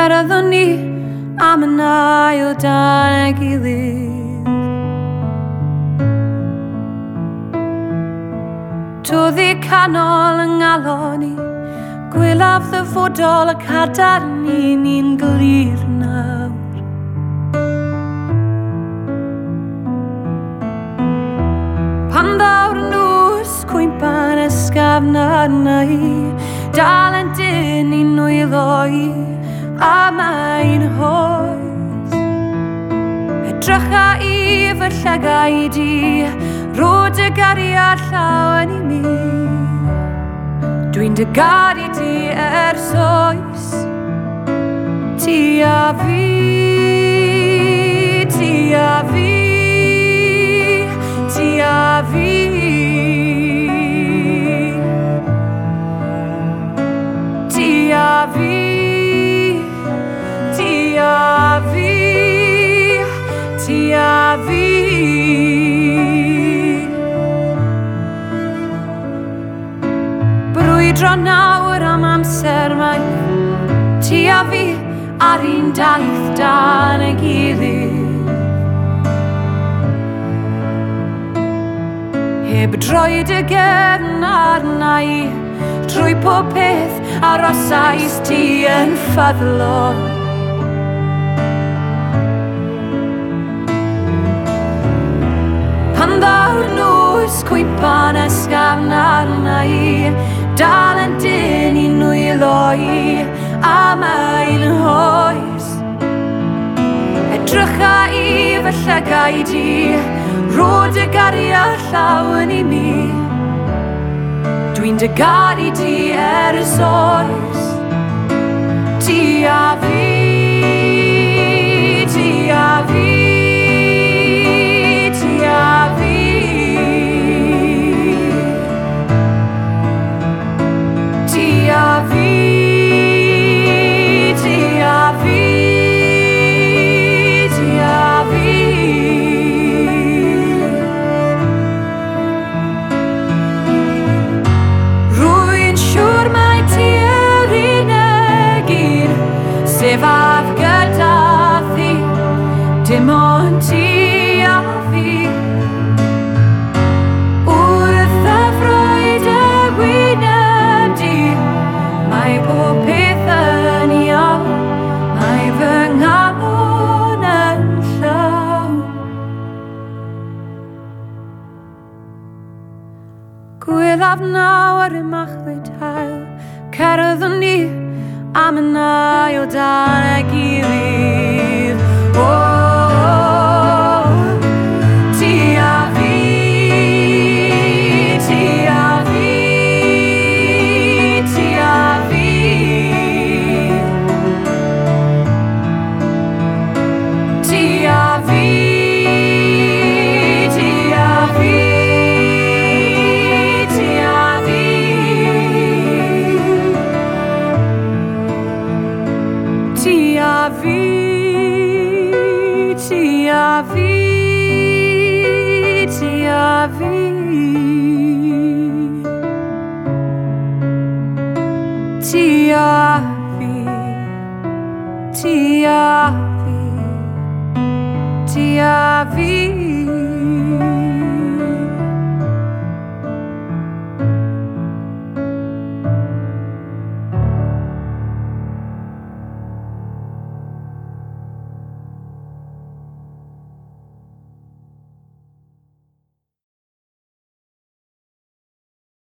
Ceryddwn ni am yn ail dan ei gilydd. Toddi canol yng ngalon ni, gwylaf ddyfodol y cadar ni'n glir nawr. Pan ddawr nws cwympan ysgafn arna i, dal yn dyn i'n nwylo i, a mae'n hoes. Edrycha i fy llygau di, rod y gariad llawen i mi. Dwi'n dy gari di oes, ti a fi, ti a fi, ti a fi. Ti a fi, ti a fi, ti a fi. Brwydro nawr am amser mae ti a fi ar un daith dan ei gilydd. Heb droed y gefn arna i, trwy pob peth arosais ti yn ffyddlon. Pan ddawr nws cwympan ysgafn arna i, dal yn dyn i'n nwylo i, a mae'n hoes. Edrycha i fy llygau di, rod y gariad llawen i mi. Dwi'n dy gari di oes, ti a fi, ti a fi, ti a fi. Ti a fi, ti a fi, ti a fi. Rwy'n siŵr mai ti yr unig un sef af gyda thi, dim ond ti a fi. Wrth y ffrwyd y wyneb di, mae pob peth yn iawn, mae fy ngalon yn llawn. Gwylaf nawr y machlwyd hael, ceryddwn ni am yn ail dan ei gilydd. Ti a fi, ti a fi, ti a fi. Ti a fi, ti a fi, ti a fi. Ti a fi, ti a fi, ti a fi. Ti a fi, ti a fi, ti a fi.